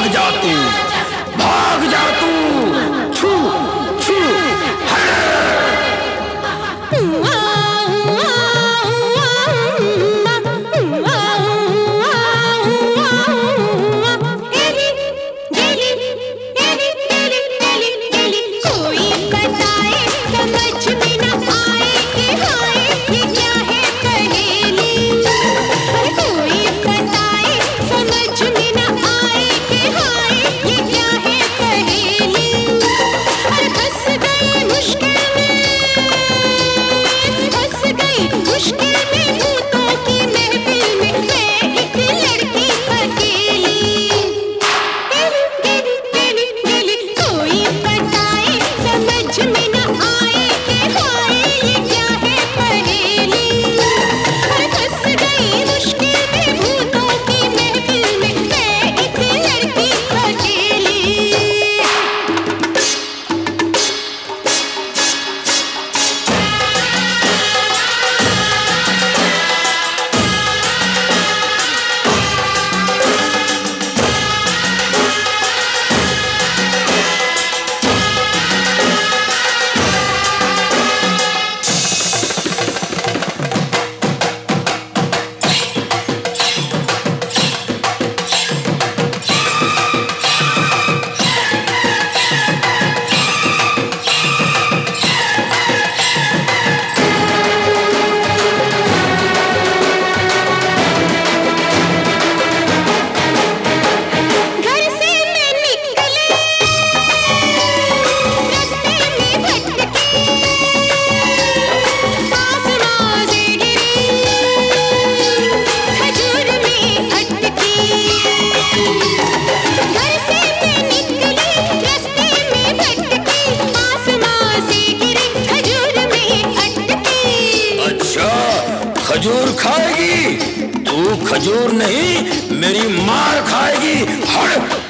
जा तू, भाग जा तू। छू छू खजूर खाएगी तू, खजूर नहीं मेरी मार खाएगी। हट।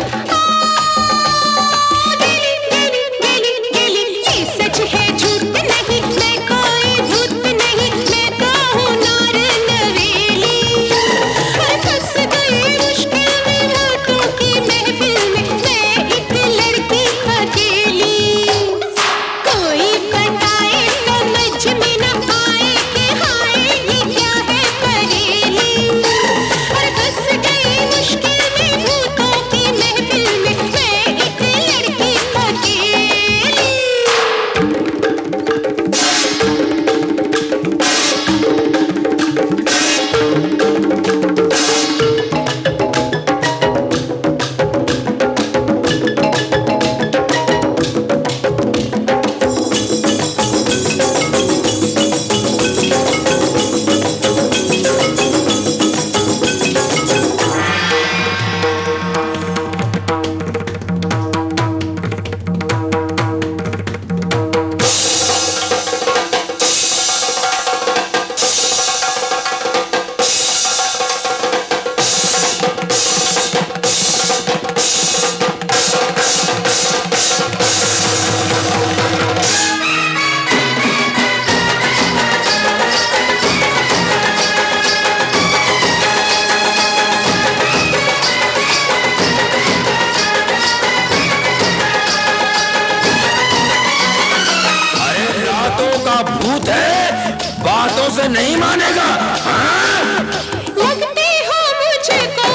भूत है, बातों से नहीं मानेगा। हाँ? लगते हो मुझको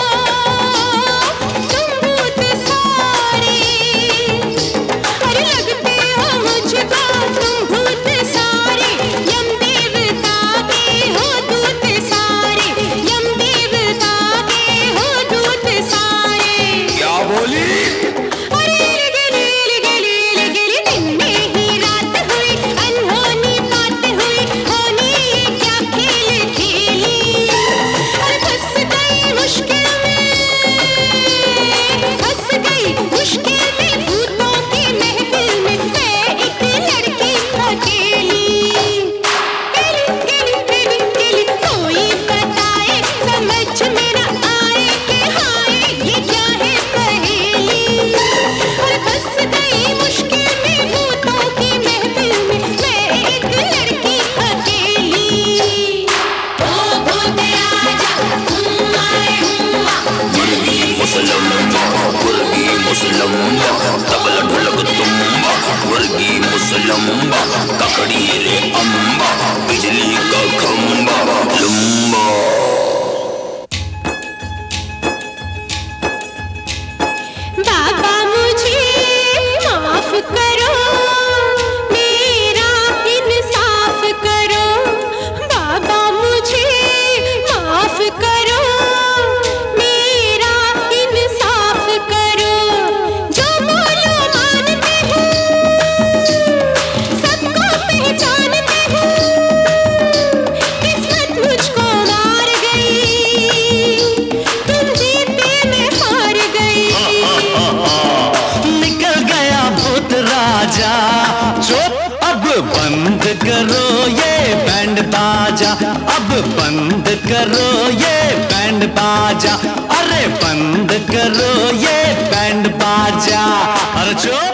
तुम भूत सारे, अरे लगते हो मुझको तुम भूत सारे, यम देवता के हो दूत सारे, यम देवता के हो दूत सारे। क्या बोली? खेल लंबा तबला ढोलक तुम्बा वर्गी मुसलम्बा ककड़ी रे अम्बा बिजली का खंबा लंबा। बाबा मुझे माफ करो, मेरा इंसाफ करो। बाबा मुझे माफ करो, मेरा इंसाफ करो। जो बोलो मानते हूँ, सबको पहचानते हूँ। किस्मत मुझको मार गई, तुम जीते मैं हार गई। निकल गया भूत राजा, चुप अब बंद करो ये बैंड बाजा, अब बंद करो ये बैंड बाजा, अरे बंद करो ये बैंड बाजा, अरे चुप।